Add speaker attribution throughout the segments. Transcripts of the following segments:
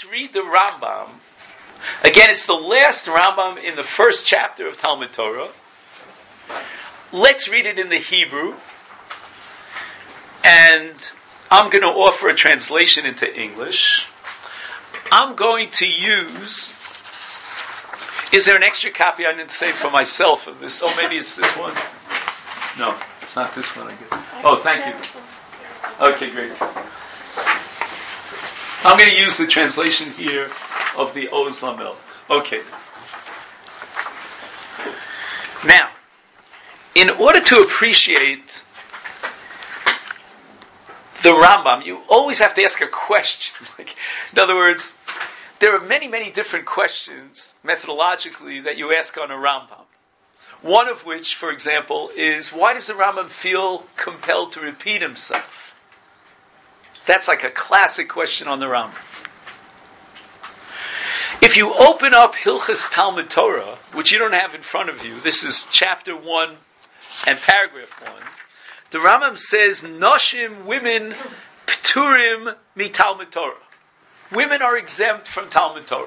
Speaker 1: let's read the Rambam. Again, it's the last Rambam in the first chapter of Talmud Torah. Let's read it in the Hebrew. And I'm going to offer a translation into English. I'm going to use... Is there an extra copy I didn't save for myself of this? Oh, maybe it's this one. No, it's not this one. Oh, thank you. Okay, great. I'm going to use the translation here of the Oz Lamel. Okay. Now, in order to appreciate the Rambam, you always have to ask a question. In other words, there are many, many different questions methodologically that you ask on a Rambam. One of which, for example, is why does the Rambam feel compelled to repeat himself? That's like a classic question on the Rambam. If you open up Hilchas Talmud Torah, which you don't have in front of you, this is chapter 1 and paragraph 1, the Rambam says, Noshim, women, Pturim mi Talmud Torah. Women are exempt from Talmud Torah.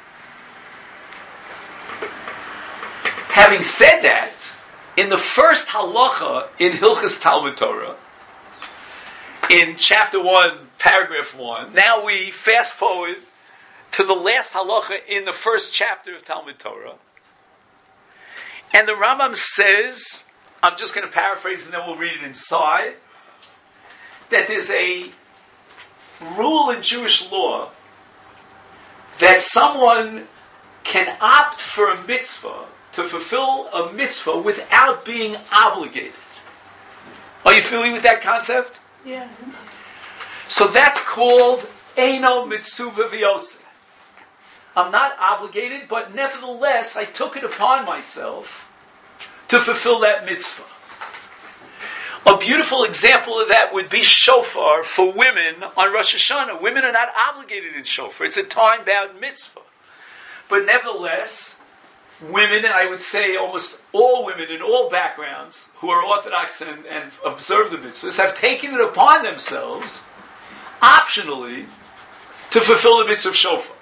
Speaker 1: Having said that, in the first halacha in Hilchas Talmud Torah, in chapter 1, paragraph 1, now we fast forward to the last halacha in the first chapter of Talmud Torah. And the Rambam says, I'm just going to paraphrase and then we'll read it inside, that there's a rule in Jewish law that someone can opt for a mitzvah, to fulfill a mitzvah without being obligated. Are you familiar with that concept?
Speaker 2: Yeah.
Speaker 1: So that's called Eino Mitzuva V'Yoseh. I'm not obligated, but nevertheless, I took it upon myself to fulfill that mitzvah. A beautiful example of that would be shofar for women on Rosh Hashanah. Women are not obligated in shofar. It's a time-bound mitzvah. But nevertheless, women, and I would say almost all women in all backgrounds who are Orthodox and observe the mitzvahs, have taken it upon themselves, optionally, to fulfill the mitzvah of shofar.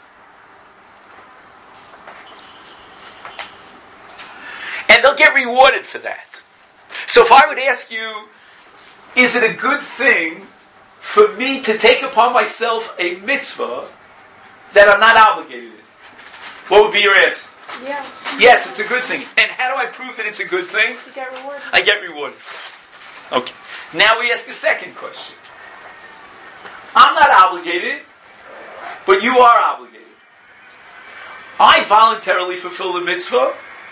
Speaker 1: And they'll get rewarded for that. So if I would ask you, is it a good thing for me to take upon myself a mitzvah that I'm not obligated in? What would be your answer?
Speaker 2: Yeah.
Speaker 1: Yes, it's a good thing. And how do I prove that it's a good thing?
Speaker 2: You get rewarded.
Speaker 1: I get rewarded. Okay. Now we ask a second question. I'm not obligated, but you are obligated. I voluntarily fulfill the mitzvah,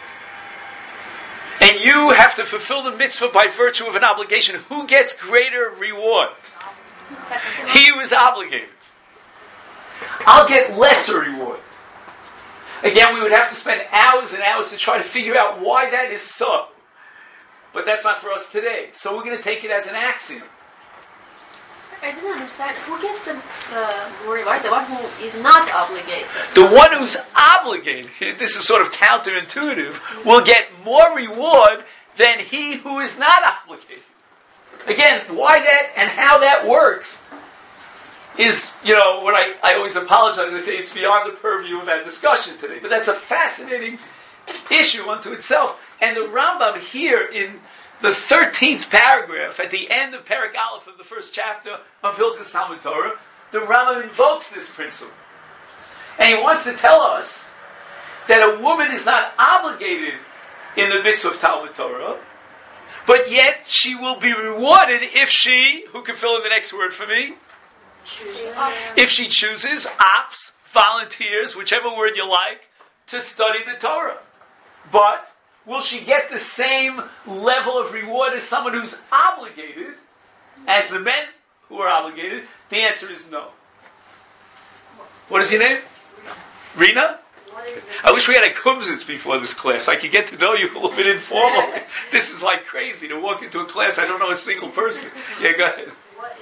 Speaker 1: and you have to fulfill the mitzvah by virtue of an obligation. Who gets greater reward? He who is obligated. I'll get lesser reward. Again, we would have to spend hours and hours to try to figure out why that is so. But that's not for us today. So we're going to take it as an axiom.
Speaker 2: I didn't understand. Who gets the reward? The one who is not obligated.
Speaker 1: The one who's obligated, this is sort of counterintuitive, will get more reward than he who is not obligated. Again, why that and how that works is, what I always apologize. I say it's beyond the purview of that discussion today. But that's a fascinating issue unto itself. And the Rambam here in the 13th paragraph, at the end of Perek Aleph of the first chapter of Hilchas Talmud Torah, the Rambam invokes this principle. And he wants to tell us that a woman is not obligated in the mitzvah of Talmud Torah, but yet she will be rewarded if she, who can fill in the next word for me? If she chooses, opts, volunteers, whichever word you like, to study the Torah. But will she get the same level of reward as someone who's obligated, as the men who are obligated? The answer is no. What is your name? Rina? I wish we had a kumsitz before this class. I could get to know you a little bit informally. This is like crazy to walk into a class. I don't know a single person. Yeah, go ahead.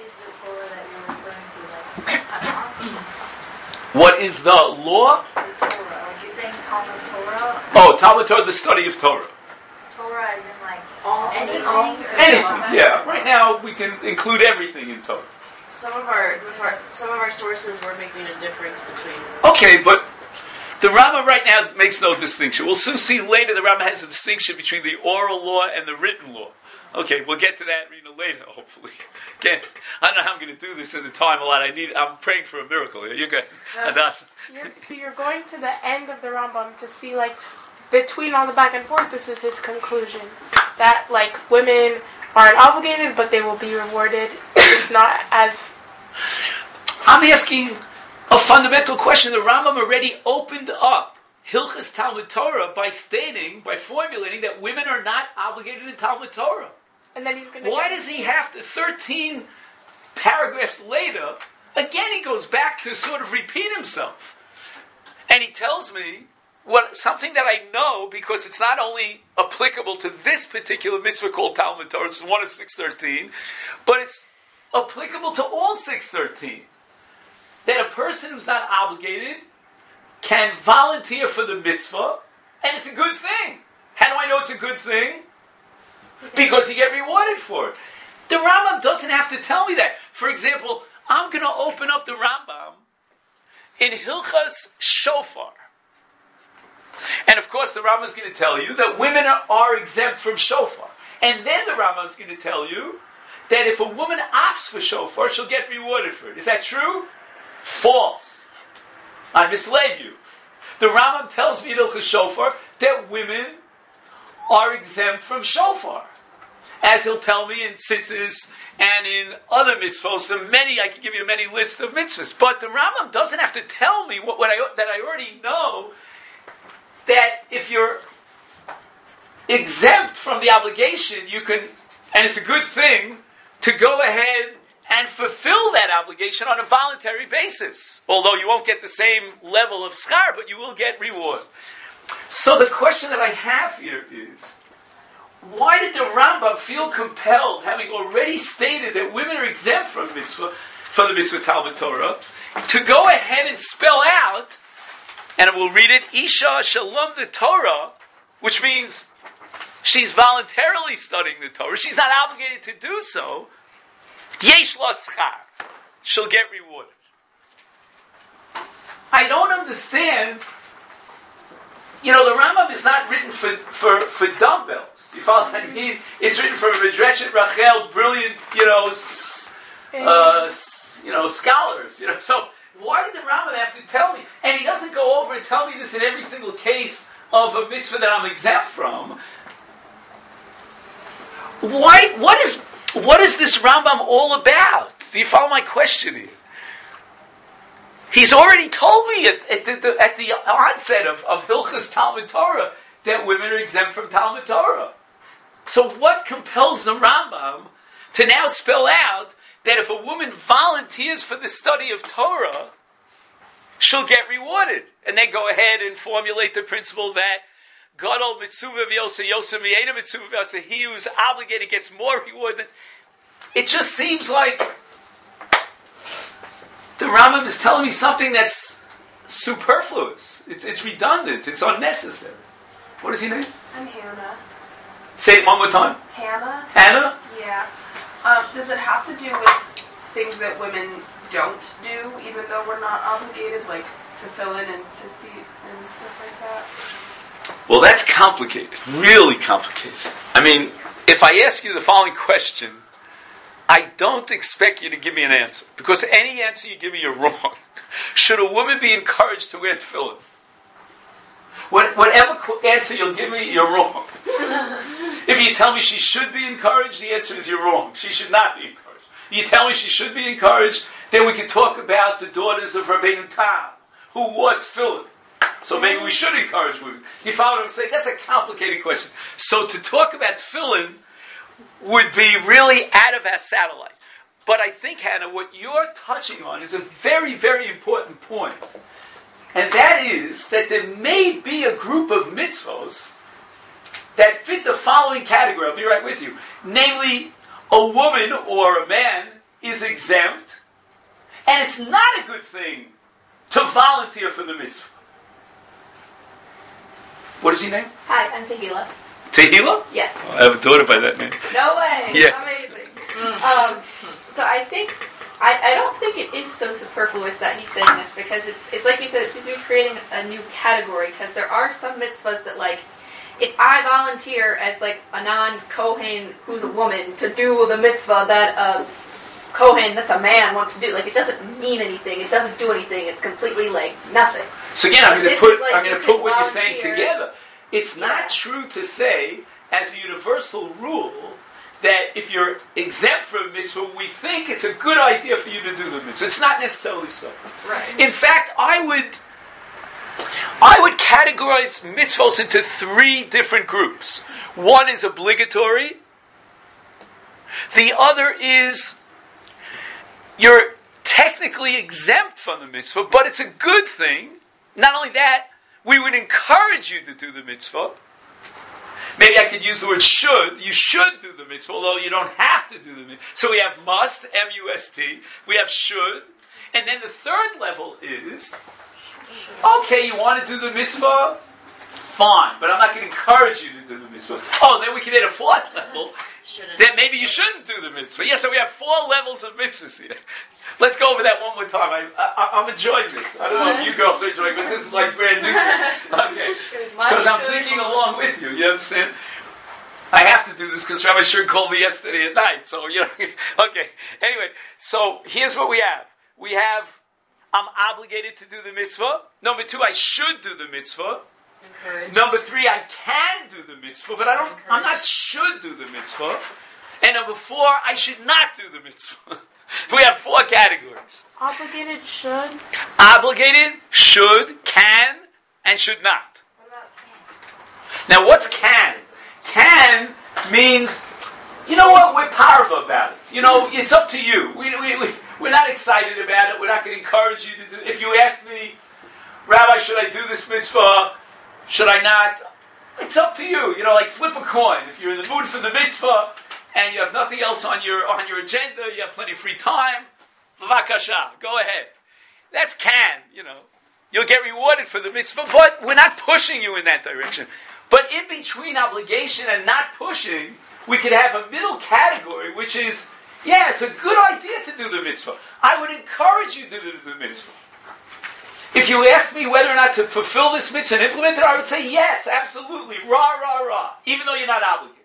Speaker 3: What is the Torah that you're referring to?
Speaker 1: What is the law?
Speaker 3: The Torah. Like you're saying Talmud Torah?
Speaker 1: Oh, Talmud Torah, the study of Torah.
Speaker 3: Torah as in anything?
Speaker 1: Anything, yeah. Right now we can include everything in Torah.
Speaker 4: some of our sources were making a difference between.
Speaker 1: Okay, but the Rambam right now makes no distinction. We'll soon see later the Rambam has a distinction between the oral law and the written law. Okay, we'll get to that later, hopefully. Again, I don't know how I'm going to do this in the time a lot. I'm praying for a miracle. You're good, Hadassah.
Speaker 5: So you're going to the end of the Rambam to see, like, between all the back and forth, this is his conclusion. That, like, women aren't obligated, but they will be rewarded. It's not as...
Speaker 1: I'm asking a fundamental question. The Rambam already opened up Hilchas Talmud Torah by formulating that women are not obligated in Talmud Torah.
Speaker 5: And then he's going to...
Speaker 1: Why does he have to, 13 paragraphs later, again he goes back to sort of repeat himself. And he tells me something that I know, because it's not only applicable to this particular mitzvah called Talmud Torah, it's one of 613, but it's applicable to all 613. That a person who's not obligated can volunteer for the mitzvah, and it's a good thing. How do I know it's a good thing? Because you get rewarded for it. The Rambam doesn't have to tell me that. For example, I'm going to open up the Rambam in Hilchas Shofar. And of course the Rambam is going to tell you that women are exempt from Shofar. And then the Rambam is going to tell you that if a woman opts for Shofar, she'll get rewarded for it. Is that true? False. I misled you. The Rambam tells me in Hilchas Shofar that women are exempt from Shofar. As he'll tell me in tzitzis and in other mitzvahs, I can give you many lists of mitzvahs. But the Rambam doesn't have to tell me that I already know, that if you're exempt from the obligation, you can, and it's a good thing, to go ahead and fulfill that obligation on a voluntary basis. Although you won't get the same level of schar, but you will get reward. So the question that I have here is, why did the Rambam feel compelled, having already stated that women are exempt from the mitzvah Talmud Torah, to go ahead and spell out, and we'll read it, Isha Shalom the Torah, which means she's voluntarily studying the Torah, she's not obligated to do so, Yesh la schar, she'll get rewarded. I don't understand. The Rambam is not written for dumbbells. You follow what I mean? It's written for Medreshet Rachel, brilliant, scholars. So why did the Rambam have to tell me? And he doesn't go over and tell me this in every single case of a mitzvah that I'm exempt from. Why? What is this Rambam all about? Do you follow my question here? He's already told me at the onset of Hilchas Talmud Torah that women are exempt from Talmud Torah. So what compels the Rambam to now spell out that if a woman volunteers for the study of Torah, she'll get rewarded? And then go ahead and formulate the principle that Gadol mitzvah v'yosa yosa v'yena mitzvah v'yosa, he who's obligated gets more reward. It just seems like the Rambam is telling me something that's superfluous. It's redundant. It's unnecessary. What is your name?
Speaker 6: I'm Hannah.
Speaker 1: Say it one more time.
Speaker 6: Hannah?
Speaker 1: Hannah?
Speaker 6: Yeah. Does it have to do with things that women don't do, even though we're not obligated, like to fill in and tzitzit and stuff like that?
Speaker 1: Well, that's complicated. Really complicated. I mean, if I ask you the following question, I don't expect you to give me an answer, because any answer you give me, you're wrong. Should a woman be encouraged to wear tefillin? Whatever answer you'll give me, you're wrong. If you tell me she should be encouraged, the answer is you're wrong. She should not be encouraged. You tell me she should be encouraged, then we can talk about the daughters of Rabbeinu Tam, who wore tefillin. So maybe we should encourage women. Do you follow what I'm saying? That's a complicated question. So to talk about tefillin would be really out of our satellite. But I think, Hannah, what you're touching on is a very, very important point. And that is that there may be a group of mitzvos that fit the following category. I'll be right with you. Namely, a woman or a man is exempt, and it's not a good thing to volunteer for the mitzvah. What is your name?
Speaker 2: Hi, I'm Tehila.
Speaker 1: Tehila?
Speaker 2: Yes.
Speaker 1: Oh, I have a daughter by that name.
Speaker 2: No way.
Speaker 1: Yeah.
Speaker 2: Amazing. So I think I don't think it is so superfluous that he's saying this, because it's like you said, it seems to be creating a new category, because there are some mitzvahs that, like, if I volunteer as, like, a non-Kohen who's a woman to do the mitzvah that a Kohen that's a man wants to do, like, it doesn't mean anything, it doesn't do anything, it's completely, like, nothing.
Speaker 1: So again, I'm going to put what you're saying
Speaker 2: volunteer.
Speaker 1: together. It's not true to say, as a universal rule, that if you're exempt from a mitzvah, we think it's a good idea for you to do the mitzvah. It's not necessarily so.
Speaker 2: Right.
Speaker 1: In fact, I would categorize mitzvahs into 3 different groups. One is obligatory. The other is you're technically exempt from the mitzvah, but it's a good thing. Not only that, we would encourage you to do the mitzvah. Maybe I could use the word should. You should do the mitzvah, although you don't have to do the mitzvah. So we have must, M-U-S-T. We have should. And then the third level is, okay, you want to do the mitzvah? Fine, but I'm not going to encourage you to do the mitzvah. Oh, then we can hit a 4th level. Then maybe you shouldn't do the mitzvah. Yes, so we have 4 levels of mitzvahs here. Let's go over that one more time. I'm enjoying this. I don't know if you girls are enjoying it, but this is like brand new. Okay. Because I'm thinking along with you. You understand? I have to do this because Rabbi Shur called me yesterday at night. So, okay. Anyway, so here's what we have. We have, I'm obligated to do the mitzvah. Number 2, I should do the mitzvah.
Speaker 4: Encourage.
Speaker 1: Number 3, I can do the mitzvah, but I'm not should do the mitzvah. And number 4, I should not do the mitzvah. We have 4 categories.
Speaker 5: Obligated should.
Speaker 1: Obligated, should, can, and should not.
Speaker 3: What about can?
Speaker 1: Now, what's can? Can means, you know what, we're powerful about it. It's up to you. We're not excited about it. We're not going to encourage you to do it. If you ask me, Rabbi, should I do this mitzvah? Should I not? It's up to you. Like flip a coin. If you're in the mood for the mitzvah and you have nothing else on your agenda, you have plenty of free time, v'vakasha, go ahead. That's can, You'll get rewarded for the mitzvah, but we're not pushing you in that direction. But in between obligation and not pushing, we could have a middle category, which is, yeah, it's a good idea to do the mitzvah. I would encourage you to do the mitzvah. If you ask me whether or not to fulfill this mitzvah and implement it, I would say yes, absolutely, rah, rah, rah, even though you're not obligated.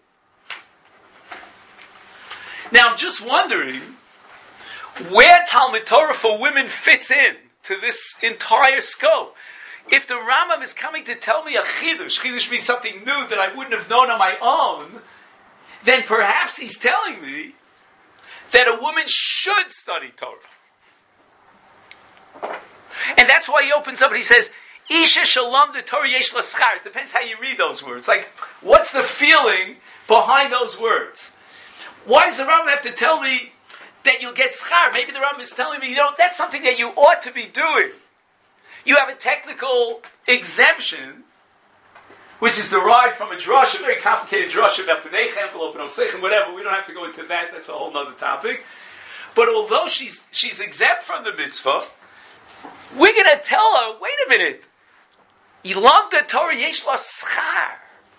Speaker 1: Now, I'm just wondering where Talmud Torah for women fits in to this entire scope. If the Rambam is coming to tell me a chidush means something new that I wouldn't have known on my own, then perhaps he's telling me that a woman should study Torah. And that's why he opens up and he says, Isha shalom de Torah yesh la schar. It depends how you read those words. Like, what's the feeling behind those words? Why does the Rambam have to tell me that you'll get schar? Maybe the Rambam is telling me, that's something that you ought to be doing. You have a technical exemption, which is derived from a drasha, a very complicated drasha about B'nei Envelope and Osechem, whatever. We don't have to go into that. That's a whole other topic. But although she's exempt from the mitzvah, we're going to tell her, wait a minute, Ilam de Torah yesh la schar.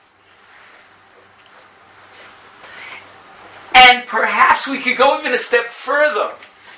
Speaker 1: And perhaps we could go even a step further.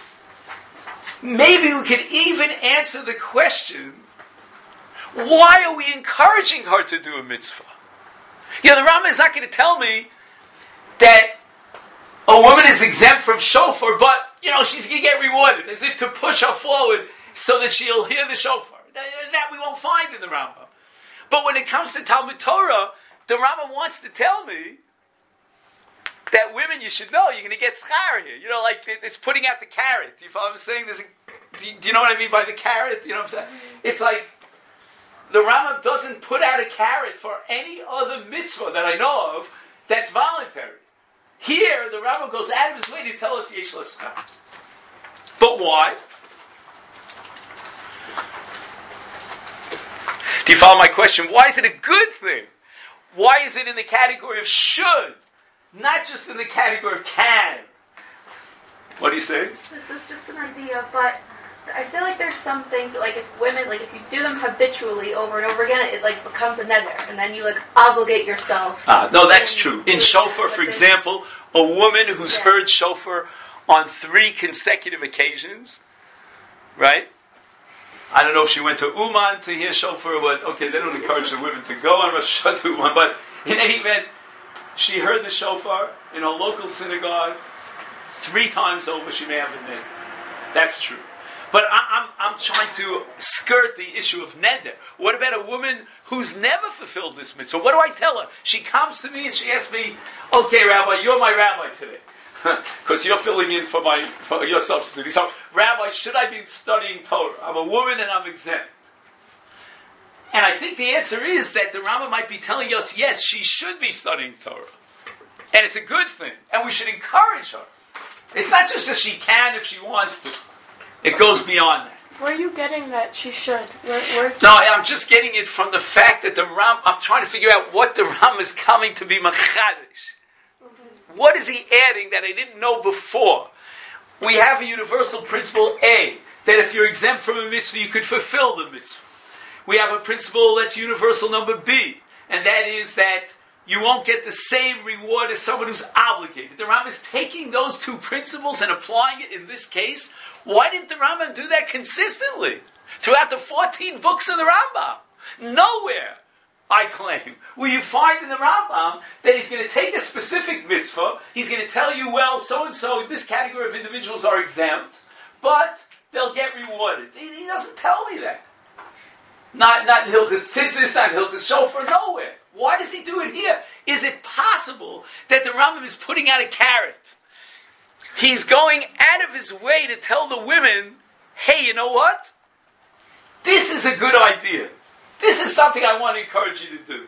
Speaker 1: Maybe we could even answer the question, why are we encouraging her to do a mitzvah? The Rambam is not going to tell me that a woman is exempt from shofar, but, she's going to get rewarded, as if to push her forward so that she'll hear the shofar. That we won't find in the Rambam. But when it comes to Talmud Torah, the Rambam wants to tell me that women, you should know, you're going to get schar here. Like it's putting out the carrot. Do you follow what I'm saying? Do you know what I mean by the carrot? You know what I'm saying? It's like the Rambam doesn't put out a carrot for any other mitzvah that I know of that's voluntary. Here, the Rambam goes out of his way to tell us yesh la schar. But why? Do you follow my question? Why is it a good thing? Why is it in the category of should? Not just in the category of can. What do you say?
Speaker 2: This is just an idea, but I feel like there's some things that, like, if women, like, if you do them habitually over and over again, it, like, becomes a nether, and then you, like, obligate yourself.
Speaker 1: No, that's true. In shofar, for example, a woman who's heard shofar on 3 consecutive occasions, right? I don't know if she went to Uman to hear shofar, but okay, they don't encourage the women to go on Rosh Hashanah to Uman, but in any event, she heard the shofar in a local synagogue 3 times over. She may have been there. That's true. But I'm trying to skirt the issue of neder. What about a woman who's never fulfilled this mitzvah? What do I tell her? She comes to me and she asks me, okay, Rabbi, you're my rabbi today. Because you're filling in for your substitute. So, Rabbi, should I be studying Torah? I'm a woman and I'm exempt. And I think the answer is that the Rambam might be telling us, yes, she should be studying Torah. And it's a good thing. And we should encourage her. It's not just that she can if she wants to. It goes beyond that.
Speaker 5: Where are you getting that she should? Where's
Speaker 1: No, I'm just getting it from the fact that the Ram. I'm trying to figure out what the Ram is coming to be machadish. What is he adding that I didn't know before? We have a universal principle A, that if you're exempt from a mitzvah, you could fulfill the mitzvah. We have a principle that's universal number B, and that is that you won't get the same reward as someone who's obligated. The Rambam is taking those 2 principles and applying it in this case. Why didn't the Rambam do that consistently throughout the 14 books of the Rambam? Nowhere, I claim, will you find in the Rambam that he's going to take a specific mitzvah, he's going to tell you, well, so-and-so, this category of individuals are exempt, but they'll get rewarded. He doesn't tell me that. Not in Hilchos Tzitzis, not in Hilchos Shofar, nowhere. Why does he do it here? Is it possible that the Rambam is putting out a carrot? He's going out of his way to tell the women, hey, you know what? This is a good idea. This is something I want to encourage you to do.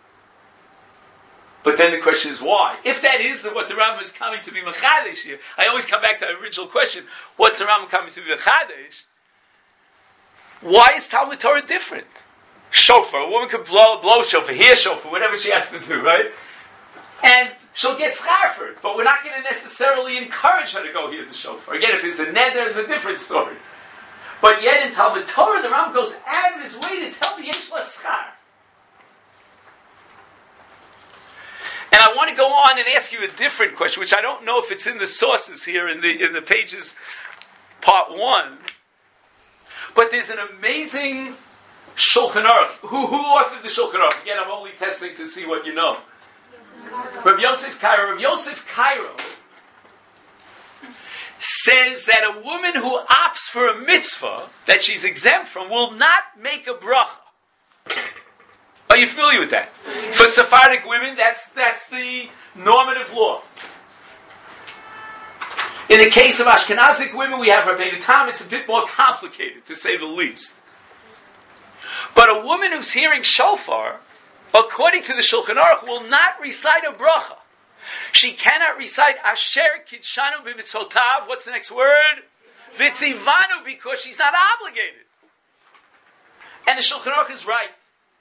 Speaker 1: But then the question is why? If that is what the Rambam is coming to be Mechadesh here, I always come back to the original question, what's the Rambam coming to be Mechadesh? Why is Talmud Torah different? Shofar, a woman could blow shofar, hear shofar, whatever she has to do, right? And she'll get schar for it, but we're not going to necessarily encourage her to go hear the shofar. Again, if it's a neder, it's a different story. But yet in Talmud Torah, the Rambam goes out of his way to tell the yesh la schar. And I want to go on and ask you a different question, which I don't know if it's in the sources here in the pages, part 1. But there's an amazing Shulchan Aruch. Who authored the Shulchan Aruch? Again, I'm only testing to see what you know. Rav Yosef Cairo. Rav Yosef Cairo says that a woman who opts for a mitzvah that she's exempt from will not make a bracha. Are you familiar with that? For Sephardic women, that's the normative law. In the case of Ashkenazic women, we have Rabbeinu Tam. It's a bit more complicated, to say the least. But a woman who's hearing shofar, according to the Shulchan Aruch, will not recite a bracha. She cannot recite Asher Kidshanu B'Mitzotav. What's the next word? V'tzivanu, because she's not obligated. And the Shulchan Aruch is right.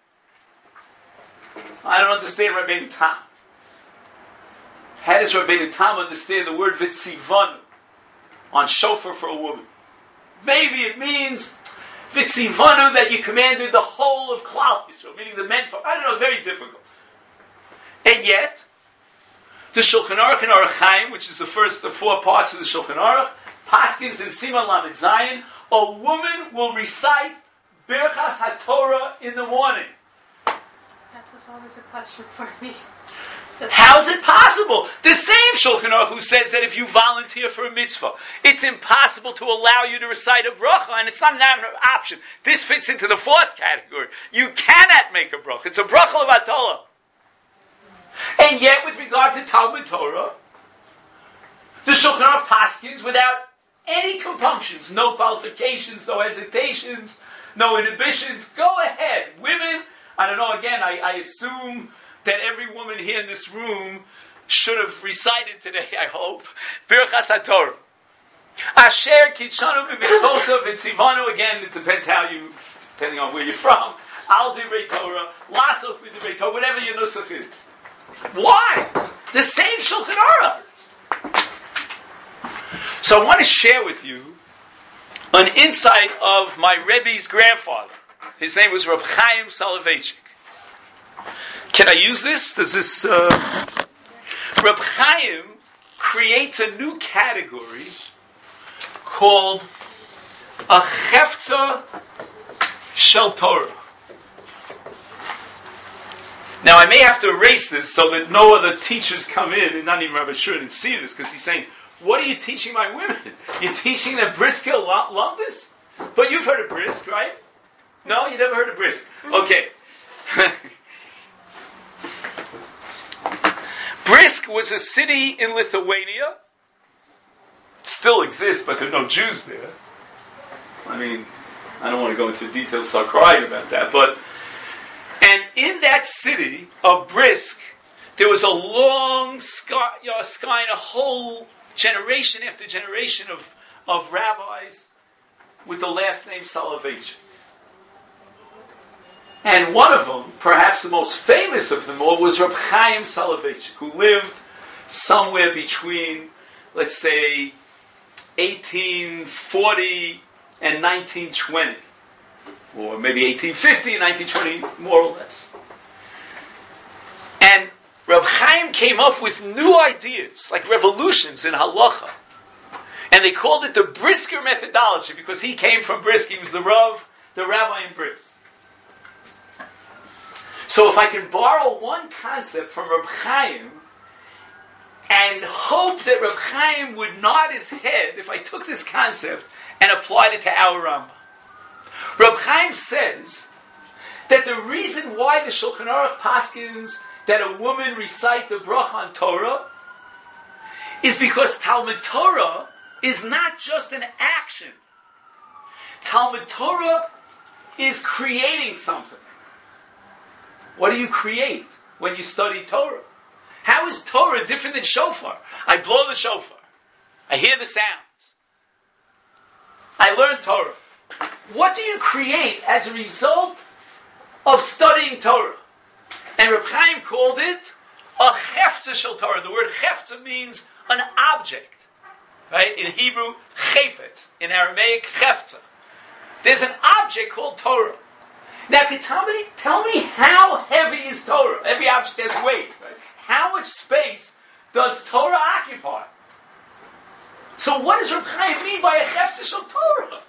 Speaker 1: I don't understand Rabbeinu Tam. How does Rabbeinu Tam understand the word V'tzivanu on shofar for a woman? Maybe it means V'tzivanu, that you commanded the whole of Klal Yisrael, meaning the men. I don't know, very difficult. And yet, the Shulchan Aruch and Aruch Chaim, which is the 4 parts of the Shulchan Aruch, Paskins and Siman Lamed Zayin, a woman will recite Birchas HaTorah in the morning.
Speaker 3: That was always a question for me.
Speaker 1: How is it possible? The same Shulchan Aruch who says that if you volunteer for a mitzvah, it's impossible to allow you to recite a bracha, and it's not an option. This fits into the 4th category. You cannot make a bracha. It's a bracha levatala. And yet, with regard to Talmud Torah, the Shulchan Aruch paskins without any compunctions, no qualifications, no hesitations, no inhibitions. Go ahead. Women, I don't know, again, I assume that every woman here in this room should have recited today, I hope, Birchas HaTorah. Asher Kidshanu B'Mitzvosav V'Tzivanu, again, it depends depending on where you're from, Al Divrei Torah, Lasok B'Divrei Torah, whatever your nusach is. Why? The same Shulchan Aruch. So I want to share with you an insight of my Rebbe's grandfather. His name was Reb Chaim Soloveitchik. Can I use this? Does this... Reb Chaim creates a new category called a Hefza Shel Torah. Now, I may have to erase this so that no other teachers come in, and not even Rabbi Shur, and see this, because he's saying, what are you teaching my women? You're teaching them brisker lumpus? But you've heard of brisk, right? No, you never heard of brisk. Okay. Brisk was a city in Lithuania. It still exists, but there are no Jews there. I mean, I don't want to go into details, start crying about that, but and in that city of Brisk, there was a long sky, and a whole generation after generation of rabbis with the last name Soloveitchik. And one of them, perhaps the most famous of them all, was Reb Chaim Soloveitchik, who lived somewhere between, let's say, 1840 and 1920. Or maybe 1850 and 1920, more or less. And Reb Chaim came up with new ideas, like revolutions in halacha. And they called it the Brisker methodology, because he came from Brisk. He was the rabbi in Brisk. So if I can borrow one concept from Reb Chaim and hope that Reb Chaim would nod his head if I took this concept and applied it to our Rambam. Reb Chaim says that the reason why the Shulchan Aruch paskins that a woman recite the bracha on Torah is because Talmud Torah is not just an action. Talmud Torah is creating something. What do you create when you study Torah? How is Torah different than shofar? I blow the shofar. I hear the sounds. I learn Torah. What do you create as a result of studying Torah? And Reb Chaim called it a hefza shel Torah. The word hefza means an object. Right? In Hebrew, chefetz. In Aramaic, hefza. There's an object called Torah. Now, can tell me how heavy is Torah? Every object has weight. Right? How much space does Torah occupy? So what does Reb Chaim mean by a hefza shel Torah?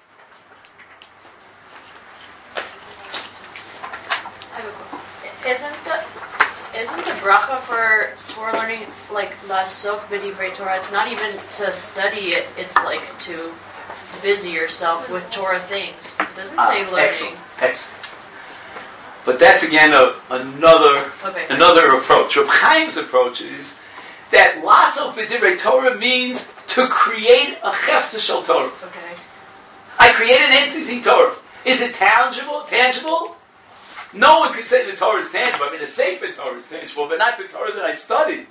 Speaker 4: Isn't the bracha for learning like lasok b'divrei Torah? It's not even to study it. It's like to busy yourself with Torah things. It doesn't say learning.
Speaker 1: Excellent. But that's again another approach. Reb Chaim's approach is that lasok b'divrei Torah means to create a hefza shel Torah.
Speaker 4: Okay.
Speaker 1: I create an entity Torah. Is it tangible? No one could say the Torah is tangible. I mean, the Sefer Torah is tangible, but not the Torah that I study.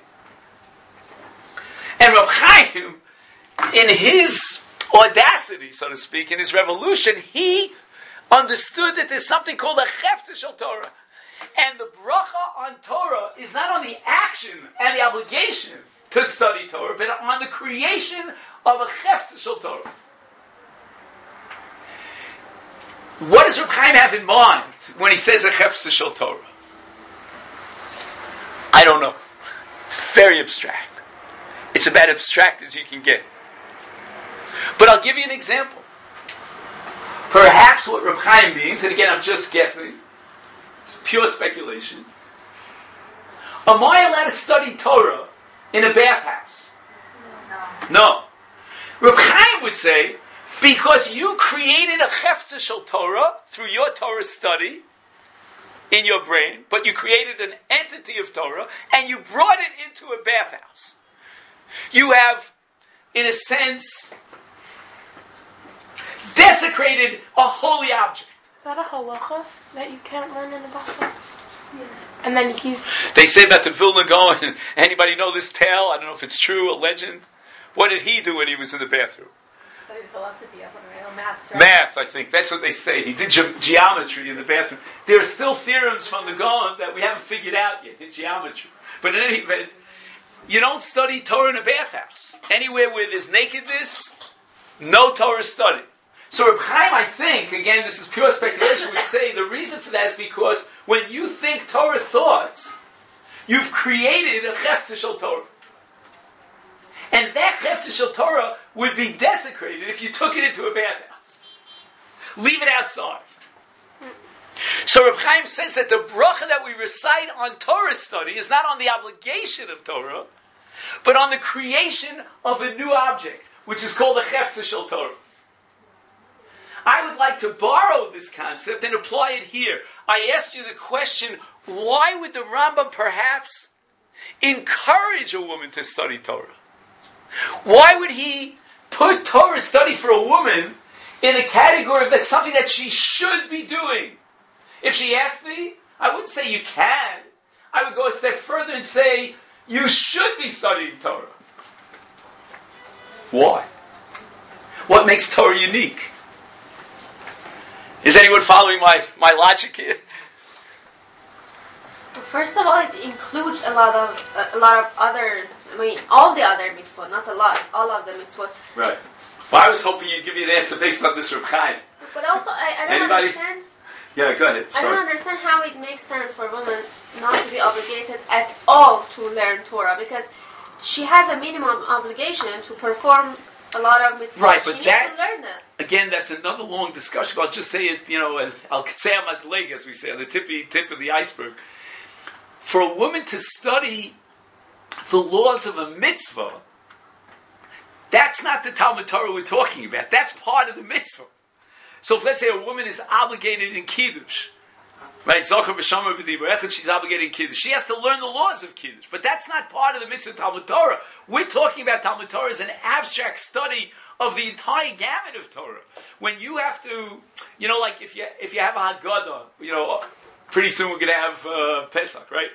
Speaker 1: And Reb Chaim, in his audacity, so to speak, in his revolution, he understood that there's something called a hefza shel Torah. And the bracha on Torah is not on the action and the obligation to study Torah, but on the creation of a hefza shel Torah. What does Reb Chaim have in mind when he says a hefza shel Torah? I don't know. It's very abstract. It's about abstract as you can get. But I'll give you an example. Perhaps what Reb Chaim means, and again I'm just guessing, it's pure speculation. Am I allowed to study Torah in a bathhouse? No. Reb Chaim would say, because you created a hefza shel Torah through your Torah study in your brain, but you created an entity of Torah and you brought it into a bathhouse. You have, in a sense, desecrated a holy object.
Speaker 5: Is that a halacha that you can't learn in a bathhouse? Yeah. And then They
Speaker 1: say about the Vilna Gaon. Anybody know this tale? I don't know if it's true, a legend. What did he do when he was in the bathroom?
Speaker 2: Studied philosophy, maths, right?
Speaker 1: Math, I think. That's what they say. He did geometry in the bathroom. There are still theorems from the Gaon that we haven't figured out yet in geometry. But in any event, you don't study Torah in a bathhouse. Anywhere where there's nakedness, no Torah study. So Reb Chaim, I think, again, this is pure speculation, would say the reason for that is because when you think Torah thoughts, you've created a hefza shel Torah. And that Hefzer Shel Torah would be desecrated if you took it into a bathhouse. Leave it outside. So Reb Chaim says that the bracha that we recite on Torah study is not on the obligation of Torah, but on the creation of a new object, which is called the Hefzer Shel Torah. I would like to borrow this concept and apply it here. I asked you the question, why would the Rambam perhaps encourage a woman to study Torah? Why would he put Torah study for a woman in a category of that's something that she should be doing? If she asked me, I wouldn't say you can. I would go a step further and say, you should be studying Torah. Why? What makes Torah unique? Is anyone following my logic here?
Speaker 3: First of all, it includes a lot of other. I mean, all the other mitzvot, not a lot, all of the mitzvot.
Speaker 1: Right. Well, I was hoping you'd give me an answer based on this Reb Chaim.
Speaker 3: But also, I don't
Speaker 1: Anybody?
Speaker 3: understand.
Speaker 1: Yeah, go ahead.
Speaker 3: I
Speaker 1: Sorry.
Speaker 3: don't understand how it makes sense for a woman not to be obligated at all to learn Torah, because she has a minimum obligation to perform a lot of mitzvot.
Speaker 1: Right,
Speaker 3: she
Speaker 1: but
Speaker 3: needs
Speaker 1: that-
Speaker 3: to learn that.
Speaker 1: Again, that's another long discussion. I'll just say it, I'll say on my leg, as we say, on the tip of the iceberg. For a woman to study the laws of a mitzvah, that's not the Talmud Torah we're talking about. That's part of the mitzvah. So if, let's say, a woman is obligated in Kiddush, right? Zocher v'shomer b'dibrech, she's obligated in Kiddush. She has to learn the laws of Kiddush. But that's not part of the mitzvah of Talmud Torah. We're talking about Talmud Torah as an abstract study of the entire gamut of Torah. When you have to, like if you have a Haggadah, pretty soon we're going to have Pesach, right?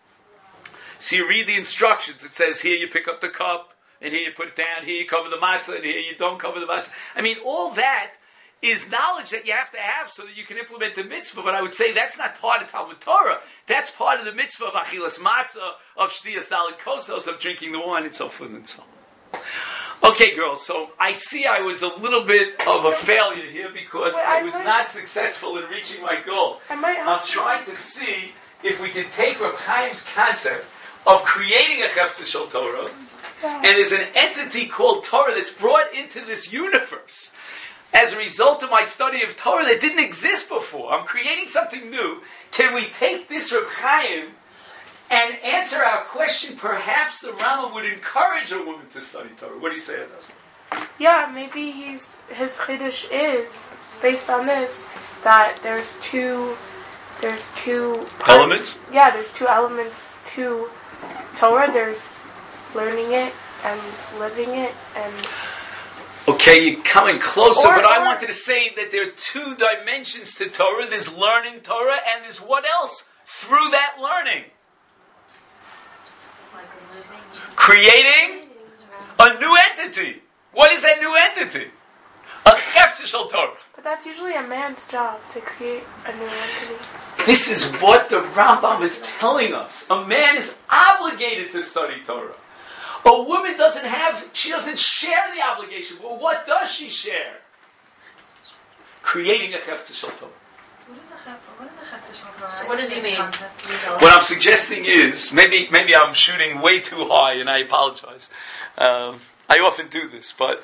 Speaker 1: So you read the instructions. It says, here you pick up the cup, and here you put it down, here you cover the matzah, and here you don't cover the matzah. I mean, all that is knowledge that you have to have so that you can implement the mitzvah. But I would say that's not part of Talmud Torah. That's part of the mitzvah of achilas matzah, of shtiyas daled kosos, of drinking the wine, and so forth and so on. Okay, girls, so I see I was a little bit of a failure here because I was not successful in reaching my goal. I'm trying to see if we can take Reb Chaim's concept of creating a Hefzer Shel Torah, and there's an entity called Torah that's brought into this universe as a result of my study of Torah that didn't exist before. I'm creating something new. Can we take this Reb Chaim and answer our question? Perhaps the Rambam would encourage a woman to study Torah. What do you say, Adasa?
Speaker 5: Yeah, maybe his chiddush is based on this, that there's two parts.
Speaker 1: Elements?
Speaker 5: Yeah, there's two elements to Torah. There's learning it and living it, and
Speaker 1: Okay, you're coming closer,
Speaker 5: Or-
Speaker 1: but I
Speaker 5: or-
Speaker 1: wanted to say that there are two dimensions to Torah. There's learning Torah, and there's what else? Through that learning. Creating a new entity. What is that new entity? A Hefzer Shel Torah.
Speaker 5: but that's usually a man's job to create a new entity.
Speaker 1: This is what the Rambam is telling us. A man is obligated to study Torah. A woman doesn't share the obligation. Well, what does she share? Creating a Hefzer Shel Torah.
Speaker 4: So what does he mean? Can you tell us?
Speaker 1: What I'm suggesting is, maybe I'm shooting way too high, and I apologize. I often do this, but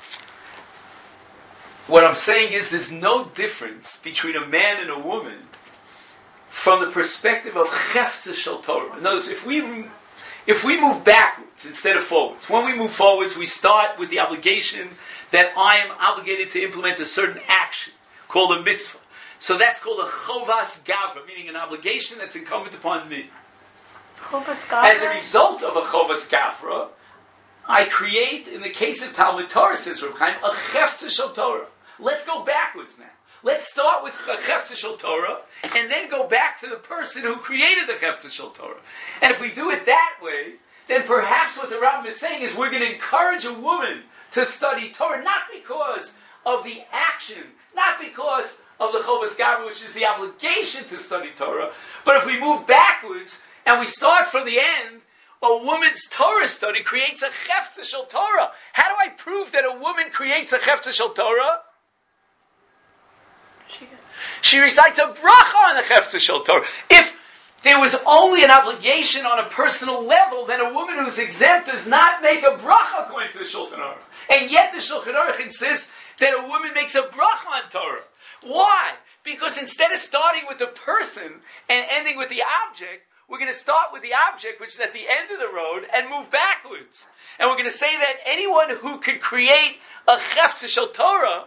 Speaker 1: what I'm saying is there's no difference between a man and a woman from the perspective of Hefzer Shel Torah. In other words, if we move backwards instead of forwards, when we move forwards, we start with the obligation that I am obligated to implement a certain action called a mitzvah. So that's called a chovas gavra, meaning an obligation that's incumbent upon me.
Speaker 5: Chovas
Speaker 1: As a
Speaker 5: Gavra?
Speaker 1: result of a chovas gavra, I create, in the case of Talmud Torah, says Reb Chaim, a Hefzer Shel Torah. Let's go backwards now. Let's start with a Hefzer Shel Torah, and then go back to the person who created the Hefzer Shel Torah. And if we do it that way, then perhaps what the Rambam is saying is we're going to encourage a woman to study Torah, not because of the action, not because of the Chovas Gavra, which is the obligation to study Torah, but if we move backwards and we start from the end, a woman's Torah study creates a Hefzer Shel Torah. How do I prove that a woman creates a Hefzer Shel Torah? She recites a bracha on the Hefzer Shel Torah. there was only an obligation on a personal level, then a woman who's exempt does not make a bracha according to the Shulchan Aruch. And yet the Shulchan Aruch insists that a woman makes a bracha on Torah. Why? Because instead of starting with the person and ending with the object, we're going to start with the object, which is at the end of the road, and move backwards. And we're going to say that anyone who could create a Chefza Shel Torah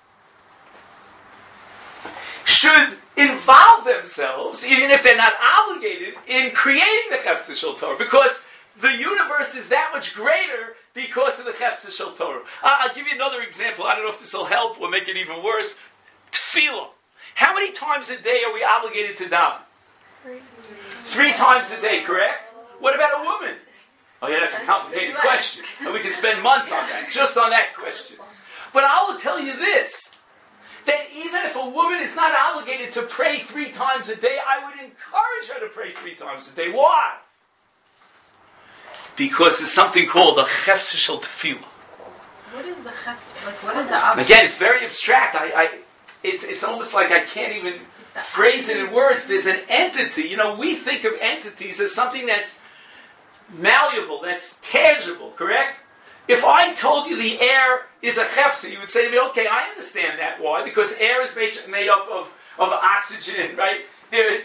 Speaker 1: should involve themselves, even if they're not obligated, in creating the Chefza Shel Torah, because the universe is that much greater because of the Chefza Shel Torah. I'll give you another example. I don't know if this will help or make it even worse. Tefillah. How many times a day are we obligated to daven? 3 times a day, correct? What about a woman? Oh yeah, that's a complicated question. And we can spend months on that, just on that question. But I will tell you this, that even if a woman is not obligated to pray 3 times a day, I would encourage her to pray 3 times a day. Why? Because there's something called a Chefza Shel Tefillah.
Speaker 4: What is the chefza? Like, what is the object?
Speaker 1: Again, it's very abstract. It's almost like I can't even phrase it in words. There's an entity. You know, we think of entities as something that's malleable, that's tangible, correct? If I told you the air is a chefza, you would say to me, okay, I understand that. Why? Because air is made up of oxygen, right? There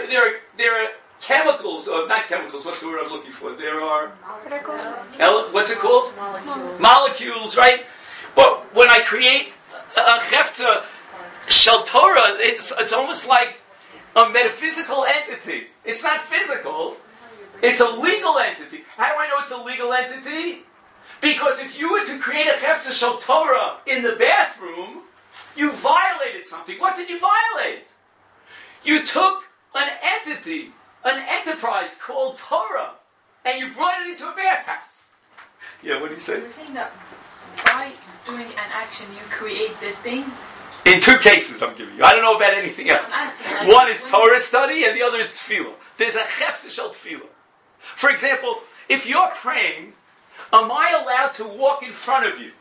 Speaker 1: are chemicals, or not chemicals, what's the word I'm looking for? There are... What's it called? Molecules, right? But when I create a Chefza Shel Torah, it's almost like a metaphysical entity. It's not physical. It's a legal entity. How do I know it's a legal entity? Because if you were to create a Chefza Shel Torah in the bathroom, you violated something. What did you violate? You took an entity, an enterprise called Torah, and you brought it into a bathhouse. Yeah, what do you say?
Speaker 7: You're saying that by doing an action, you create this thing?
Speaker 1: In 2 cases I'm giving you. I don't know about anything else. One is Torah study and the other is Tefillah. There's a Chefza Shel Tefillah. For example, if you're praying, am I allowed to walk in front of you?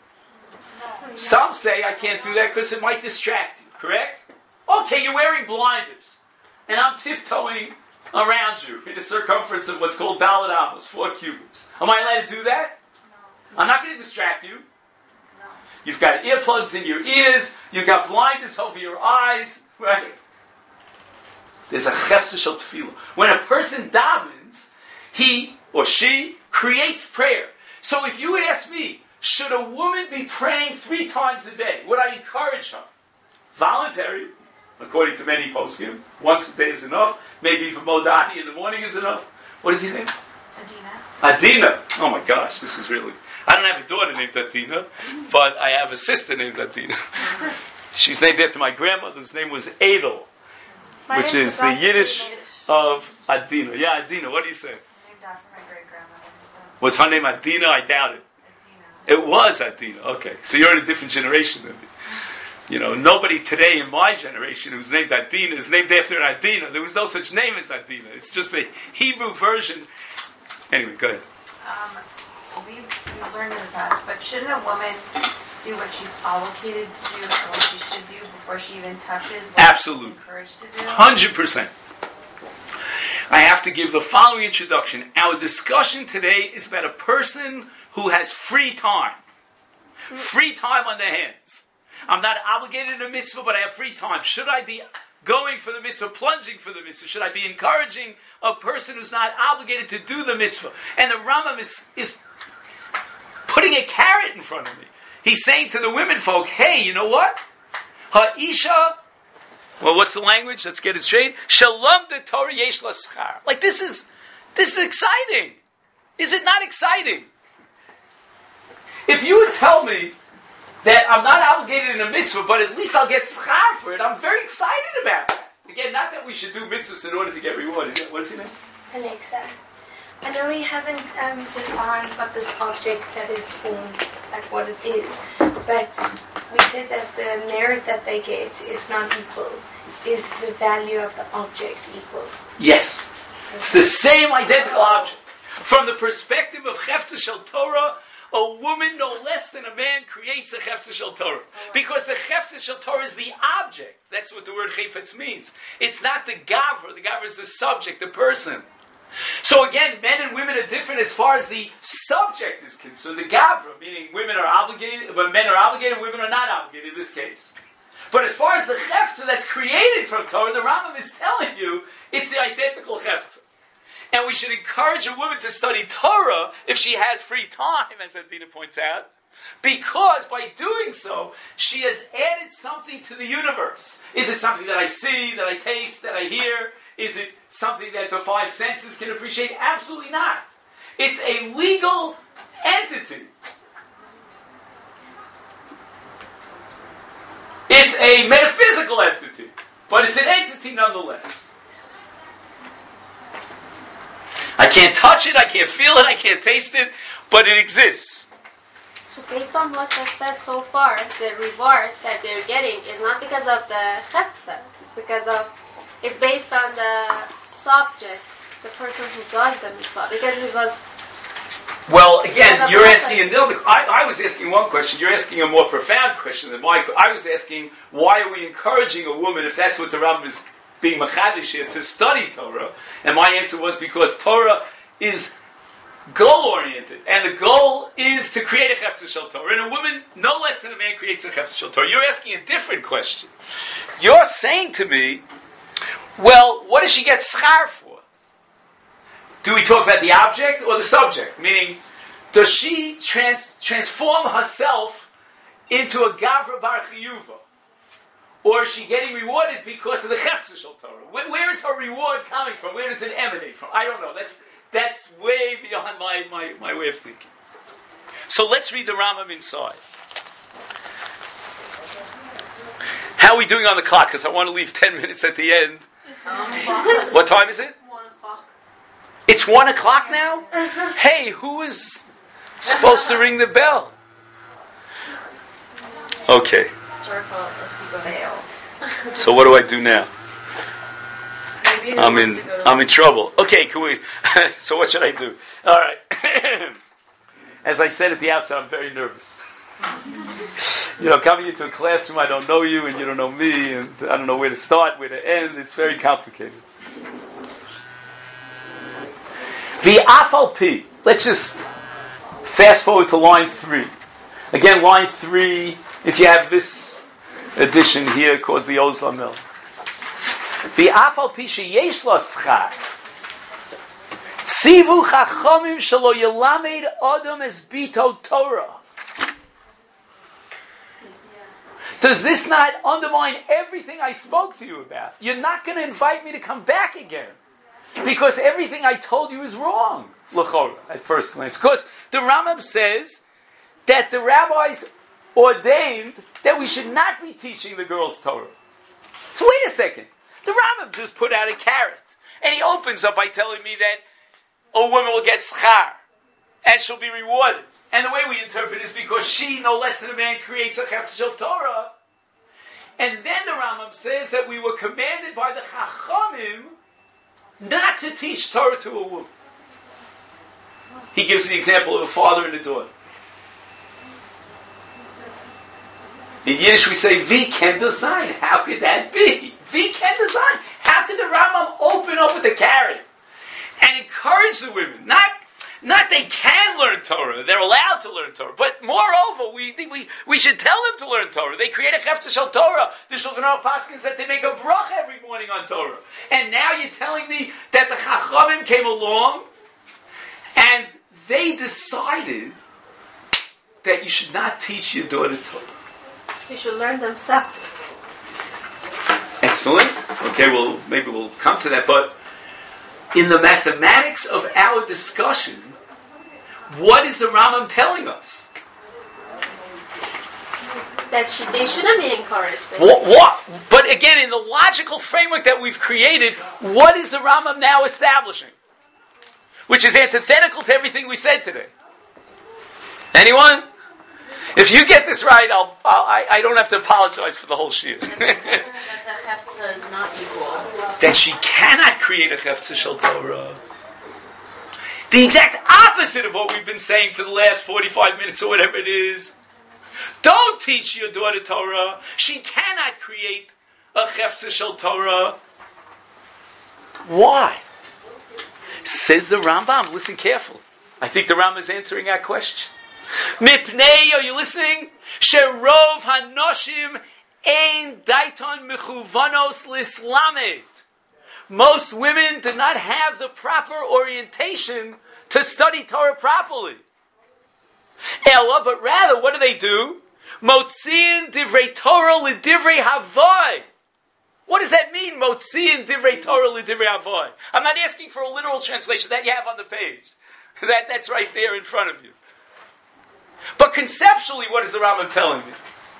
Speaker 1: Some say I can't do that because it might distract you, correct? Okay, you're wearing blinders, and I'm tiptoeing around you in a circumference of what's called Dalet Amos, 4 cubits. Am I allowed to do that? No. I'm not going to distract you. No. You've got earplugs in your ears, you've got blinders over your eyes, right? There's a Chefza Shel Tefillah. When a person davens, he or she creates prayer. So if you would ask me, should a woman be praying 3 times a day? Would I encourage her? Voluntary, according to many poskim. Once a day is enough. Maybe even Modani in the morning is enough. What is her name? Adina. Oh my gosh, this is really... I don't have a daughter named Adina, but I have a sister named Adina. She's named after my grandmother's name was Adel, which is the Yiddish of Adina. Yeah, Adina, what do you say?
Speaker 7: Named after my great-grandmother. So.
Speaker 1: Was her name Adina? I doubt it. Adina. It was Adina. Okay, so you're in a different generation than me. You know, nobody today in my generation who's named Adina is named after an Adina. There was no such name as Adina. It's just the Hebrew version. Anyway, go ahead.
Speaker 7: We've learned in the past, but shouldn't a woman do what she's obligated to do or what she should do before she even touches what
Speaker 1: Absolutely.
Speaker 7: she's encouraged to do?
Speaker 1: 100%. I have to give the following introduction. Our discussion today is about a person who has free time. Free time on their hands. I'm not obligated in a mitzvah, but I have free time. Should I be going for the mitzvah, plunging for the mitzvah? Should I be encouraging a person who's not obligated to do the mitzvah? And the Rambam is putting a carrot in front of me. He's saying to the women folk, hey, you know what? Ha'isha, well, what's the language? Let's get it straight. Shalom de Torah yesh la schar. Like, this is exciting. Is it not exciting? If you would tell me that I'm not obligated in a mitzvah, but at least I'll get schar for it, I'm very excited about that. Again, not that we should do mitzvahs in order to get rewarded. What is his name?
Speaker 8: Alexa. I know we haven't defined what this object that is formed, like what it is, but we said that the merit that they get is not equal. Is the value of the object equal?
Speaker 1: Yes. It's the same identical object. From the perspective of Chefza Shel Torah, a woman no less than a man creates a Chefetz Shel Torah. Because the Chefetz Shel Torah is the object. That's what the word Chefetz means. It's not the Gavra. The Gavra is the subject, the person. So again, men and women are different as far as the subject is concerned. The Gavra, meaning women are obligated, but men are obligated, women are not obligated in this case. But as far as the Chefetz that's created from Torah, the Rambam is telling you it's the identical Chefetz. And we should encourage a woman to study Torah if she has free time, as Adina points out, because by doing so, she has added something to the universe. Is it something that I see, that I taste, that I hear? Is it something that the five senses can appreciate? Absolutely not. It's a legal entity. It's a metaphysical entity, but it's an entity nonetheless. I can't touch it, I can't feel it, I can't taste it, but it exists.
Speaker 3: So based on what was said so far, the reward that they're getting is not because of the chefetz, it's based on the subject, the person who does the mitzvah, because it was...
Speaker 1: Well, again, you're asking another... I was asking one question, you're asking a more profound question than why. I was asking, why are we encouraging a woman, if that's what the Rambam is being machadish here, to study Torah? And my answer was because Torah is goal-oriented, and the goal is to create a Chefetz Shel Torah. And a woman, no less than a man, creates a Chefetz Shel Torah. You're asking a different question. You're saying to me, well, what does she get schar for? Do we talk about the object or the subject? Meaning, does she transform herself into a Gavra Bar Chiyuva? Or is she getting rewarded because of the Chefetz Shel Torah? Where is her reward coming from? Where does it emanate from? I don't know. That's way beyond my way of thinking. So let's read the Rambam inside. How are we doing on the clock? Because I want to leave 10 minutes at the end. What time is it?
Speaker 3: 1 o'clock.
Speaker 1: It's 1 o'clock now? Hey, who is supposed to ring the bell? Okay.
Speaker 4: It's our fault. Let's go.
Speaker 1: So what do I do now? I'm in trouble. Okay, can we? So what should I do? All right. As I said at the outset, I'm very nervous. Coming into a classroom, I don't know you, and you don't know me, and I don't know where to start, where to end. It's very complicated. The Afal Pi. Let's just fast forward to line 3. Again, line 3. If you have this edition here called the Oz Lamel. The Afal Pi sheyesh la schar. Tzivu chachamim shelo yelamed adam es bito Torah. Does this not undermine everything I spoke to you about? You're not going to invite me to come back again. Because everything I told you is wrong. L'chora, at first glance. Because the Rambam says that the rabbis ordained that we should not be teaching the girls Torah. So wait a second. The Rambam just put out a carrot. And he opens up by telling me that a woman will get schar. And she'll be rewarded. And the way we interpret it is because she, no less than a man, creates a Chefetz Shel Torah. And then the Rambam says that we were commanded by the Chachamim not to teach Torah to a woman. He gives the example of a father and a daughter. In Yiddish we say, "Vi ken design." How could that be? Vi ken design. How could the Rambam open up with the carrot and encourage the women? Not they can learn Torah; they're allowed to learn Torah. But moreover, we think we should tell them to learn Torah. They create a Chefetz Shel Torah. The Shulchan Aruch Paskins that they make a bracha every morning on Torah. And now you're telling me that the Chachamim came along and they decided that you should not teach your daughter Torah.
Speaker 3: They should learn themselves.
Speaker 1: Excellent. Okay, well, maybe we'll come to that. But in the mathematics of our discussion, what is the Rambam telling us?
Speaker 3: That they shouldn't be encouraged.
Speaker 1: What? But again, in the logical framework that we've created, what is the Rambam now establishing? Which is antithetical to everything we said today. Anyone? If you get this right, I don't have to apologize for the whole shiur.
Speaker 4: That the Hefza is not equal.
Speaker 1: That she cannot create a Chefetz Shel Torah. The exact opposite of what we've been saying for the last 45 minutes or whatever it is. Don't teach your daughter Torah. She cannot create a chefza shel Torah. Why? Says the Rambam. Listen carefully. I think the Rambam is answering our question. Mipnei, are you listening? Sherov hanoshim ein daiton mechuvanos lislamed. Most women do not have the proper orientation to study Torah properly. Ella, but rather, what do? Motziin divrei Torah lidivrei havai. What does that mean, Motziin divrei Torah lidivrei havai? I'm not asking for a literal translation that you have on the page. That's right there in front of you. But conceptually, what is the Rambam telling me?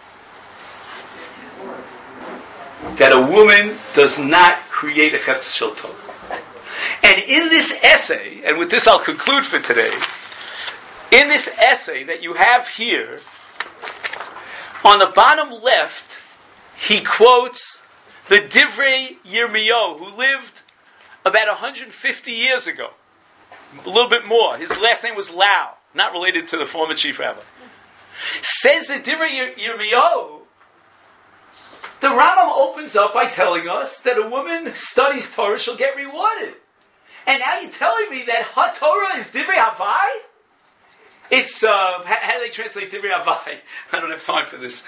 Speaker 1: That a woman does not create a chefza shel Torah. And in this essay, and with this I'll conclude for today, in this essay that you have here, on the bottom left, he quotes the Divrei Yirmiyahu, who lived about 150 years ago. A little bit more. His last name was Lau, not related to the former chief rabbi. Says the Divrei Yirmiyahu, the Rambam opens up by telling us that a woman who studies Torah shall get rewarded. And now you're telling me that HaTorah is Divrei Havai? It's, how do they translate Divrei Havai? I don't have time for this.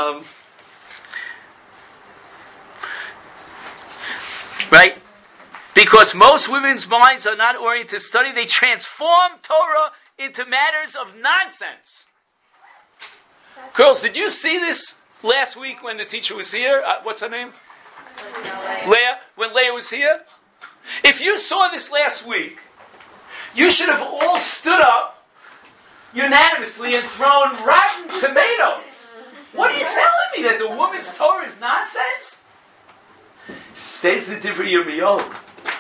Speaker 1: Right? Because most women's minds are not oriented to study, they transform Torah into matters of nonsense. Girls, did you see this last week when the teacher was here? What's her name? Leah. When Leah was here? If you saw this last week, you should have all stood up unanimously and thrown rotten tomatoes. What are you telling me? That the woman's Torah is nonsense? Says the Divrei Yirmiyahu.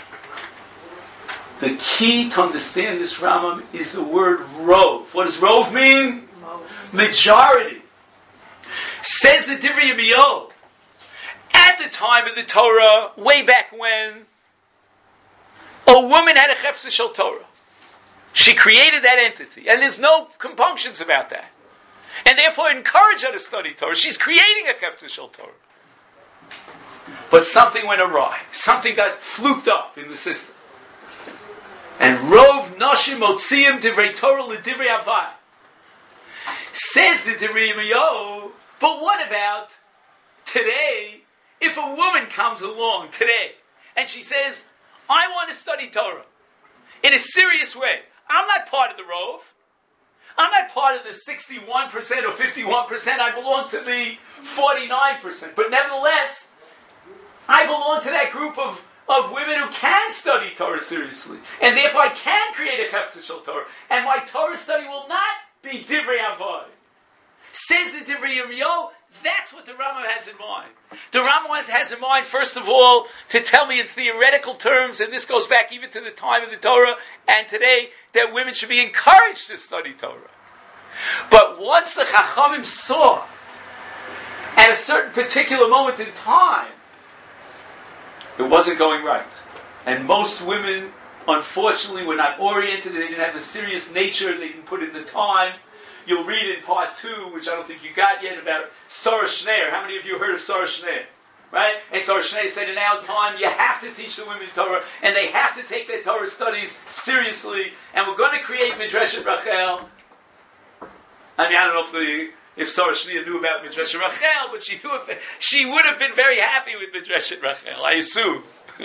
Speaker 1: The key to understand this Rambam is the word rov. What does rov mean? Majority. Says the Divrei Yirmiyahu. At the time of the Torah, way back when, a woman had a chefza shel Torah. She created that entity, and there's no compunctions about that. And therefore encourage her to study Torah. She's creating a chefza shel Torah. But something went awry. Something got fluked up in the system. And rov nashim motziim divrei Torah l'divrei havai. Says the Divrei Yirmiyahu, but what about today? If a woman comes along today and she says, I want to study Torah in a serious way. I'm not part of the rov. I'm not part of the 61% or 51%. I belong to the 49%. But nevertheless, I belong to that group of women who can study Torah seriously. And therefore I can create a chefza shel Torah. And my Torah study will not be divrei havai. Says the Divrei Yirmiyahu, that's what the Rambam has in mind. The Rambam has in mind, first of all, to tell me in theoretical terms, and this goes back even to the time of the Torah and today, that women should be encouraged to study Torah. But once the Chachamim saw, at a certain particular moment in time, it wasn't going right. And most women, unfortunately, were not oriented, they didn't have the serious nature, they didn't put in the time. You'll read in part 2, which I don't think you got yet, about Sarah Schneer. How many of you heard of Sarah Schneer? Right? And Sarah Schneer said, in our time, you have to teach the women Torah, and they have to take their Torah studies seriously, and we're going to create Midrashet Rachel. I mean, I don't know if Sarah Schneer knew about Midrashet Rachel, but she would have been very happy with Midrashet Rachel, I assume.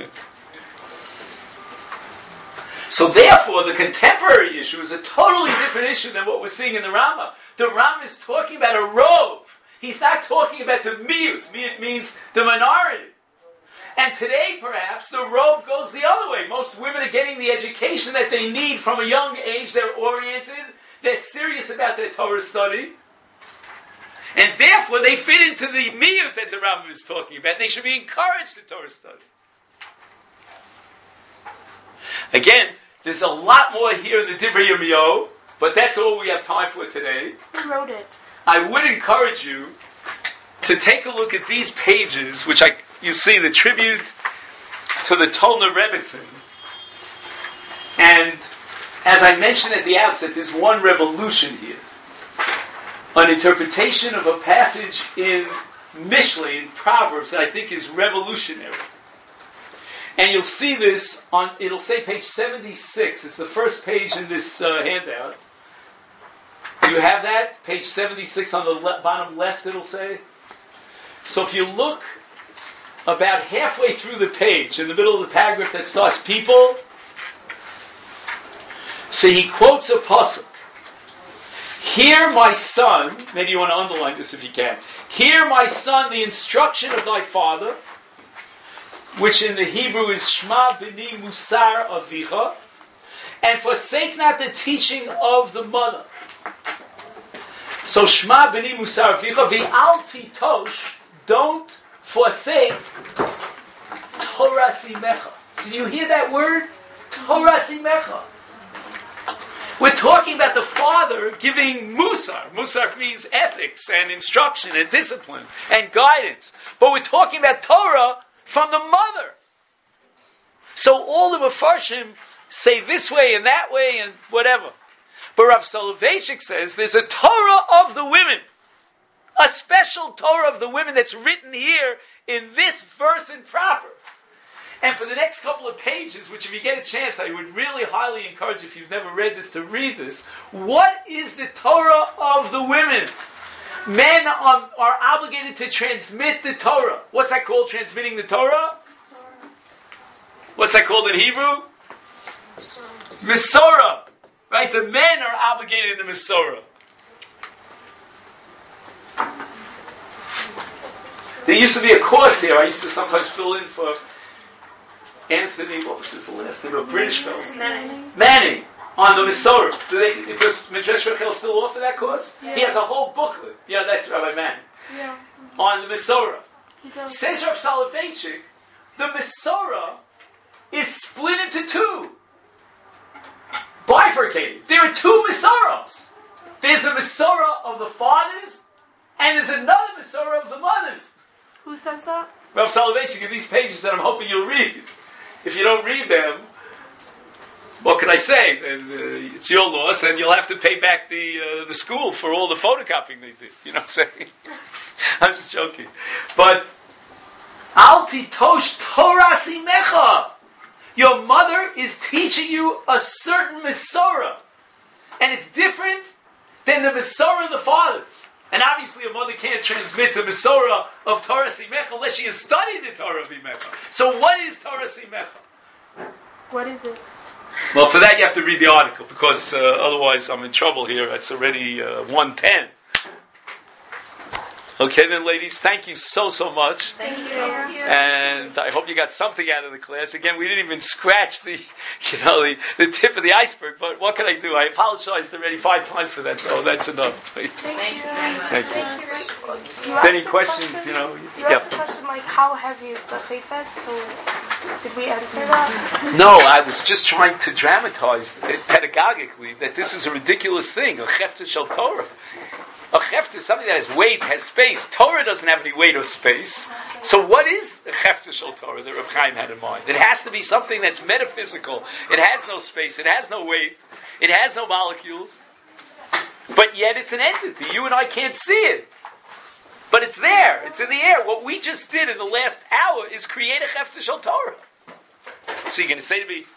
Speaker 1: So therefore, the contemporary issue is a totally different issue than what we're seeing in the Rambam. The Rambam is talking about a rov. He's not talking about the miyut. Miyut means the minority. And today, perhaps, the rov goes the other way. Most women are getting the education that they need from a young age. They're oriented. They're serious about their Torah study. And therefore, they fit into the miyut that the Rambam is talking about. They should be encouraged to Torah study. Again, there's a lot more here in the Divrei Yirmiyahu, but that's all we have time for today.
Speaker 5: Who wrote it?
Speaker 1: I would encourage you to take a look at these pages, which you see the tribute to the Tolner Rebbitzin. And as I mentioned at the outset, there's one revolution here. An interpretation of a passage in Mishlei, in Proverbs, that I think is revolutionary. And you'll see this on, it'll say page 76. It's the first page in this handout. You have that? Page 76 on the bottom left, it'll say. So if you look about halfway through the page, in the middle of the paragraph that starts people, so he quotes a pasuk. Hear, my son, maybe you want to underline this if you can. Hear, my son, the instruction of thy father, which in the Hebrew is Shema b'ni musar avicha, and forsake not the teaching of the mother. So Shema b'ni musar avicha, v'al titosh, don't forsake Torah simecha. Did you hear that word? Torah simecha. We're talking about the father giving musar. Musar means ethics and instruction and discipline and guidance. But we're talking about Torah from the mother. So all the Mefarshim say this way and that way and whatever. But Rav Soloveitchik says there's a Torah of the women. A special Torah of the women that's written here in this verse in Proverbs. And for the next couple of pages, which if you get a chance, I would really highly encourage, if you've never read this, to read this. What is the Torah of the women? Men are obligated to transmit the Torah. What's that called, transmitting the Torah? What's that called in Hebrew? Mesorah. Right? The men are obligated in the Mesorah. There used to be a course here. I used to sometimes fill in for Anthony, what was his last name? A British fellow. Manning. On the Mesorah. Does Midrash Rachel still offer that course? Yeah. He has a whole booklet. Yeah, that's Rabbi Manning.
Speaker 5: Yeah.
Speaker 1: On the Mesorah. Says Rav Soloveitchik, the Mesorah is split into two. Bifurcated. There are two Mesorahs. There's a Mesorah of the fathers, and there's another Mesorah of the mothers.
Speaker 5: Who says that?
Speaker 1: Rav Soloveitchik in these pages that I'm hoping you'll read. If you don't read them, what can I say? It's your loss, and you'll have to pay back the school for all the photocopying they did. You know what I'm saying? I'm just joking. But Al titosh Torah simecha. Your mother is teaching you a certain Mesorah, and it's different than the Mesorah of the fathers. And obviously, a mother can't transmit the Mesorah of Torah Simecha unless she has studied the Torah Simecha. So, what is Torah Simecha?
Speaker 5: What is it?
Speaker 1: Well, for that you have to read the article, because otherwise I'm in trouble here. It's already 1:10. Okay then, ladies, thank you so much.
Speaker 2: Thank you.
Speaker 1: And I hope you got something out of the class. Again, we didn't even scratch the tip of the iceberg, but what can I do? I apologized already 5 times for that, so that's enough.
Speaker 2: Thank you very much.
Speaker 1: Thank you.
Speaker 5: You
Speaker 1: Any
Speaker 5: asked
Speaker 1: questions,
Speaker 5: question,
Speaker 1: you
Speaker 5: You asked the question, like, how heavy is the chayfet? So, did we answer that?
Speaker 1: No, I was just trying to dramatize it pedagogically that this is a ridiculous thing, a chefta shel Torah. A chefta is something that has weight, has space. Torah doesn't have any weight or space. So what is a chefta shel Torah that Reb Chaim had in mind? It has to be something that's metaphysical. It has no space. It has no weight. It has no molecules. But yet it's an entity. You and I can't see it. But it's there. It's in the air. What we just did in the last hour is create a chefta shel Torah. So you're going to say to me,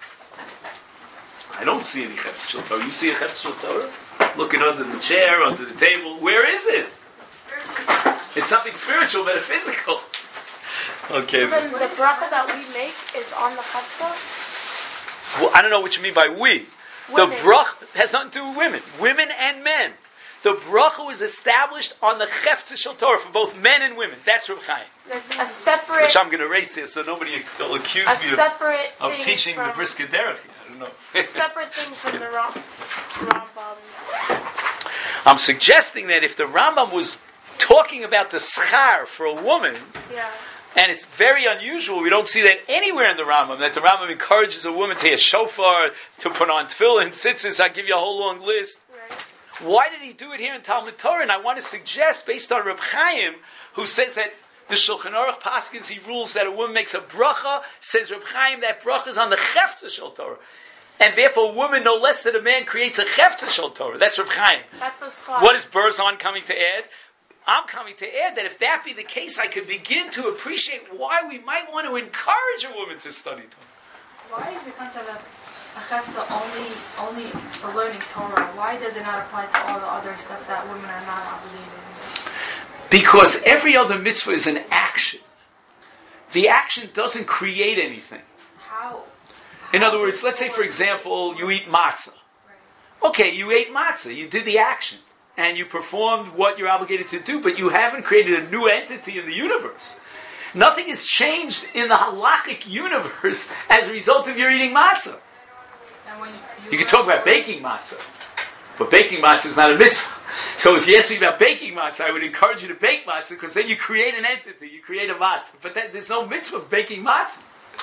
Speaker 1: I don't see any chefta shel Torah. You see a chefta shel Torah? Looking under the chair, under the table. Where is it? It's something spiritual, metaphysical. Okay.
Speaker 5: So then the bracha that we make is on the chafza?
Speaker 1: Well, I don't know what you mean by we.
Speaker 5: Women.
Speaker 1: The bracha has nothing to do with women. Women and men. The bracha was established on the chefta shel Torah for both men and women. That's Reb Chaim.
Speaker 5: There's a separate...
Speaker 1: Which I'm going to erase here so nobody will accuse me of teaching the brisket derech. I don't know.
Speaker 5: A separate thing from the Rambam.
Speaker 1: I'm suggesting that if the Rambam was talking about the schar for a woman, and it's very unusual, we don't see that anywhere in the Rambam, that the Rambam encourages a woman to hear shofar, to put on tefillin, tzitzis, I'll give you a whole long list.
Speaker 5: Right.
Speaker 1: Why did he do it here in Talmud Torah? And I want to suggest, based on Reb Chaim, who says that the Shulchan Aruch Paskins, he rules that a woman makes a bracha, says Reb Chaim, that bracha is on the chefta shel Torah. and therefore a woman no less than a man creates a chefta shel Torah. That's Reb Chaim.
Speaker 5: That's a slide.
Speaker 1: What is Berzon coming to add? I'm coming to add that if that be the case, I could begin to appreciate why we might want to encourage a woman to study Torah.
Speaker 7: Why is the concept of a chefza only for learning Torah? Why does it not apply to all the other stuff that women are not obligated?
Speaker 1: Because every other mitzvah is an action. The action doesn't create anything.
Speaker 7: How?
Speaker 1: In other words, let's say, for example, you eat matzah. Okay, you ate matzah. You did the action. And you performed what you're obligated to do, but you haven't created a new entity in the universe. Nothing has changed in the halakhic universe as a result of your eating matzah.
Speaker 7: And when
Speaker 1: You can talk about baking matzah, but baking matzah is not a mitzvah. So if you ask me about baking matzah, I would encourage you to bake matzah, because then you create an entity, you create a matzah. But there's no mitzvah of baking matzah.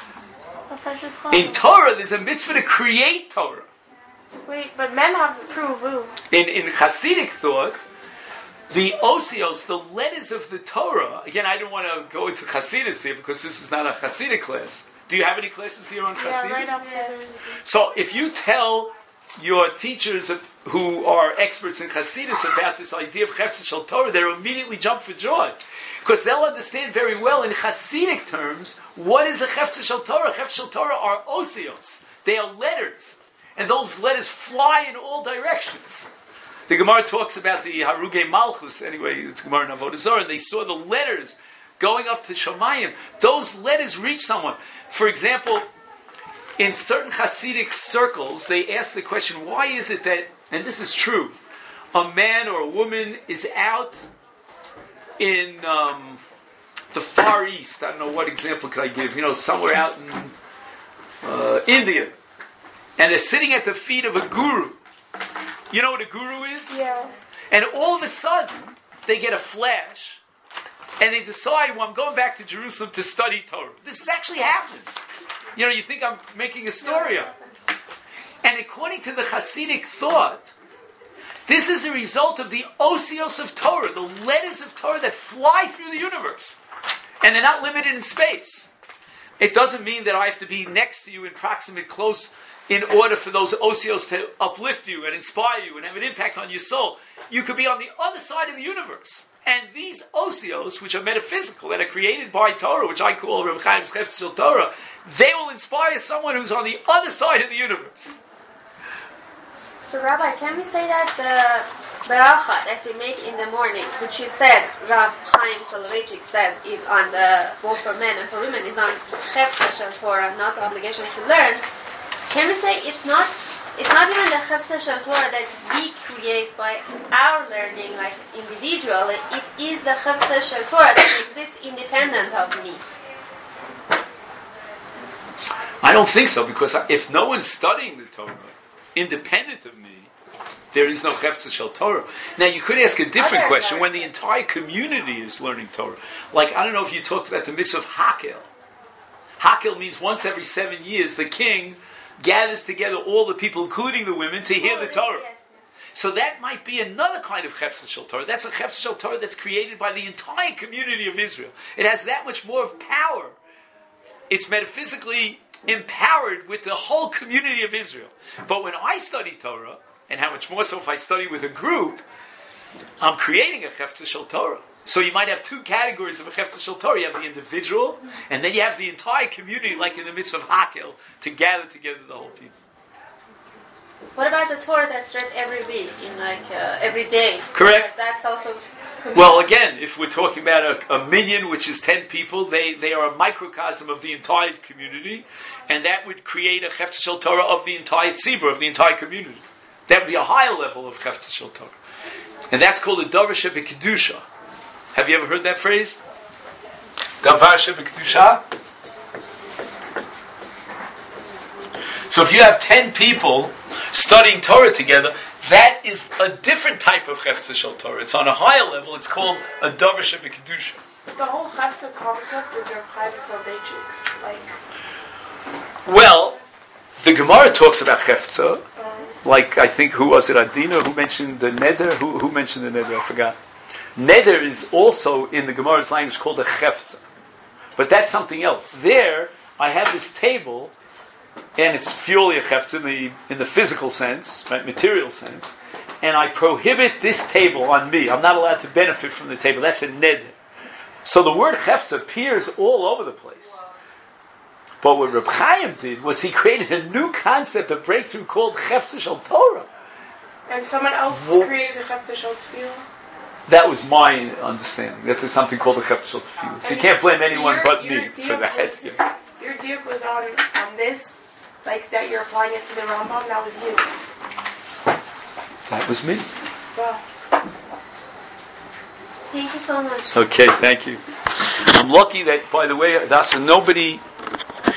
Speaker 1: In Torah, there's a mitzvah to create Torah.
Speaker 5: Wait, but men have to prove who?
Speaker 1: In Hasidic thought, the osios, the letters of the Torah, again, I don't want to go into Hasidus here because this is not a Hasidic class. Do you have any classes here on Hasidus?
Speaker 5: Yeah, right after.
Speaker 1: So if you tell your teachers who are experts in Hasidus about this idea of Chefetz Shel Torah, they'll immediately jump for joy. Because they'll understand very well in Hasidic terms, what is a Chefetz Shel Torah? Chefetz Shel Torah are osios. They are letters. And those letters fly in all directions. The Gemara talks about the Haruge Malchus, anyway, it's Gemara in Avodah Zarah, and they saw the letters going up to Shamayim. Those letters reach someone. For example, in certain Hasidic circles, they ask the question, why is it that, and this is true, a man or a woman is out in the Far East, I don't know what example could I give, somewhere out in India, and they're sitting at the feet of a guru. You know what a guru is?
Speaker 5: Yeah.
Speaker 1: And all of a sudden, they get a flash, and they decide, well, I'm going back to Jerusalem to study Torah. This actually happens. You think I'm making a story up. And according to the Hasidic thought, this is a result of the osios of Torah, the letters of Torah that fly through the universe. And they're not limited in space. It doesn't mean that I have to be next to you in proximate close in order for those osios to uplift you and inspire you and have an impact on your soul. You could be on the other side of the universe. And these osios, which are metaphysical, that are created by Torah, which I call Reb Chaim's Chefetz Shel Torah, they will inspire someone who's on the other side of the universe.
Speaker 3: So, Rabbi, can we say that the beracha that we make in the morning, which you said, Rav Chaim Soloveitchik says, is on both for men and for women, is on Chefetz Shel Torah, not the obligation to learn? Can we say it's not even the Chefetz Shel Torah that we create by our learning, like individually? It is the Chefetz Shel Torah that exists independent of me.
Speaker 1: I don't think so, because if no one's studying the Torah, independent of me, there is no Chefetz Shel Torah. Now, you could ask a different question when the entire community is learning Torah. Like, I don't know if you talked about the mitzvah of Hakel. Hakel means once every 7 years, the king gathers together all the people, including the women, to hear the Torah. So that might be another kind of Chefetz Shel Torah. That's a Chefetz Shel Torah that's created by the entire community of Israel. It has that much more of power. It's metaphysically empowered with the whole community of Israel. But when I study Torah, and how much more so if I study with a group, I'm creating a Chefetz Shel Torah. So you might have two categories of a Chefetz Shel Torah. You have the individual, and then you have the entire community, like in the mitzvah of Hakel, to gather together the whole people.
Speaker 3: What about the Torah that's read every week, every day?
Speaker 1: Correct.
Speaker 3: That's also...
Speaker 1: Well, again, if we're talking about a minyan, which is 10 people, they are a microcosm of the entire community, and that would create a Chefetz Shel Torah of the entire tzibur, of the entire community. That would be a higher level of Chefetz Shel Torah. And that's called a Davar Shebekidusha. Have you ever heard that phrase? Davar Shebekidusha? So if you have 10 people studying Torah together, that is a different type of Chefetz Shel Torah. It's on a higher level. It's called a Davar Shebekidusha.
Speaker 5: The whole Chefetz concept is Reb Chaim Soloveitchik's,
Speaker 1: Well, the Gemara talks about Chefetz. Like, I think, who was it? Adina, who mentioned the neder? Who mentioned the neder? I forgot. Neder is also, in the Gemara's language, called a Chefetz. But that's something else. There, I have this table and it's purely a chefetz in the physical sense, right, material sense, and I prohibit this table on me. I'm not allowed to benefit from the table. That's a neder. So the word chefetz appears all over the place. But what Reb Chaim did was he created a new concept of breakthrough called chefetz shel Torah.
Speaker 5: And someone else created a chefetz shel tefillah.
Speaker 1: That was my understanding. That there's something called a chefetz shel tefillah. So you can't blame anyone but me for that.
Speaker 5: Your diuk was on this, like that you're applying it to the Rambam. That was you.
Speaker 1: That was me.
Speaker 5: Wow.
Speaker 3: Thank you so much.
Speaker 1: Okay, thank you. I'm lucky that, by the way, that's nobody